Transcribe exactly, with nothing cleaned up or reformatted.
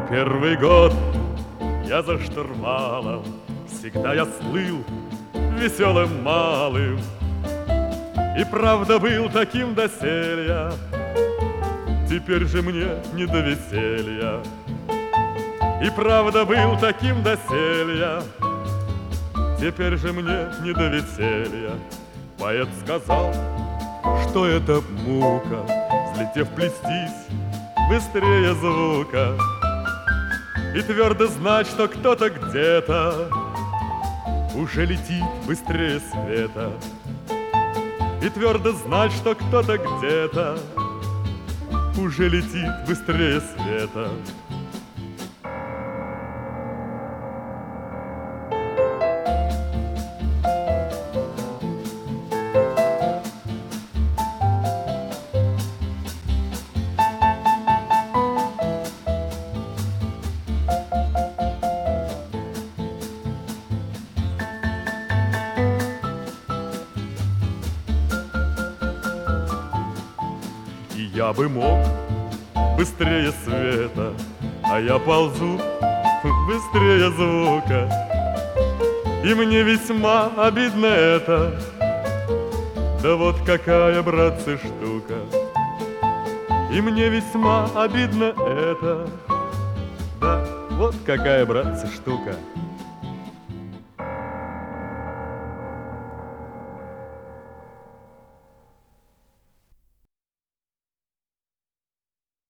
Первый год я за штурвалом, всегда я слыл веселым малым. И правда был таким доселе, теперь же мне не до веселья. И правда был таким доселе, теперь же мне не до веселья. Поэт сказал, что это мука, взлетев плестись быстрее звука. И твердо знать, что кто-то где-то уже летит быстрее света. И твердо знать, что кто-то где-то уже летит быстрее света. Я бы мог быстрее света, а я ползу быстрее звука. И мне весьма обидно это, да вот какая, братцы, штука. И мне весьма обидно это, да вот какая, братцы, штука.